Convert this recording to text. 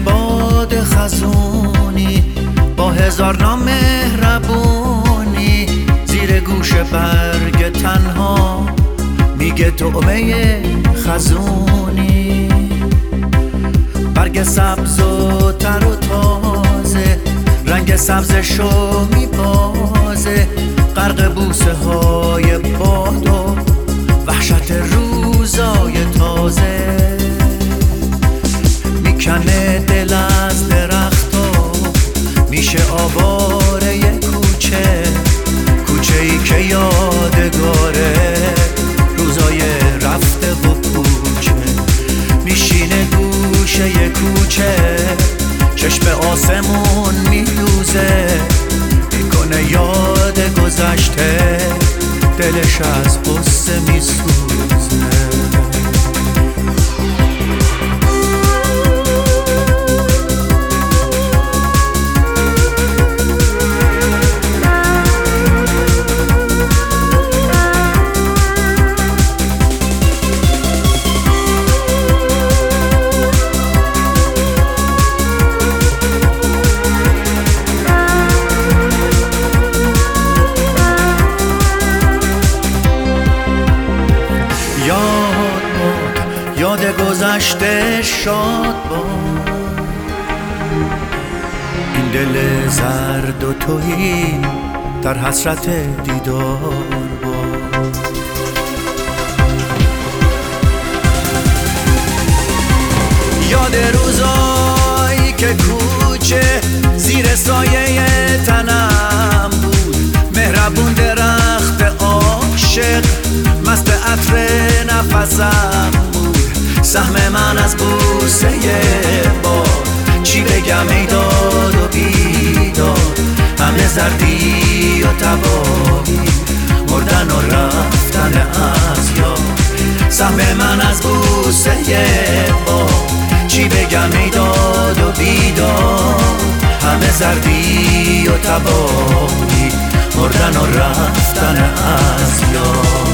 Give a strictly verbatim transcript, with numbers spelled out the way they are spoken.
باد خزونی با هزار نام مهربونی زیر گوش برگ تنها میگه طعمه خزونی. برگ سبز و تر و تازه رنگ سبزشو میبازه، غرق بوسه های باد و وحشت روزای تازه. میکنه دل از درختا میشه آواره کوچه، کوچه ای که یادگاره روزای رفته و پوچه. میشینه گوشه کوچه چشم آسمون میدوزه، میکنه یاد گذشته دلش از قصه میسوزه. یاد گذشته شاد باد، این دل زرد و تویی در حسرت دیدار باد. یاد روزایی که کوچه زیر سایه تنم بود، مهربون درخت عاشق مست عطر نفسم بود. سهم من از بوسه باد چی بگم ای داد و بیداد، همه زردی و تباهی مردن و رفتن از یاد. سهم من از بوسه باد چی بگم ای داد و بیداد، همه زردی و تباهی مردن و رفتن از یاد.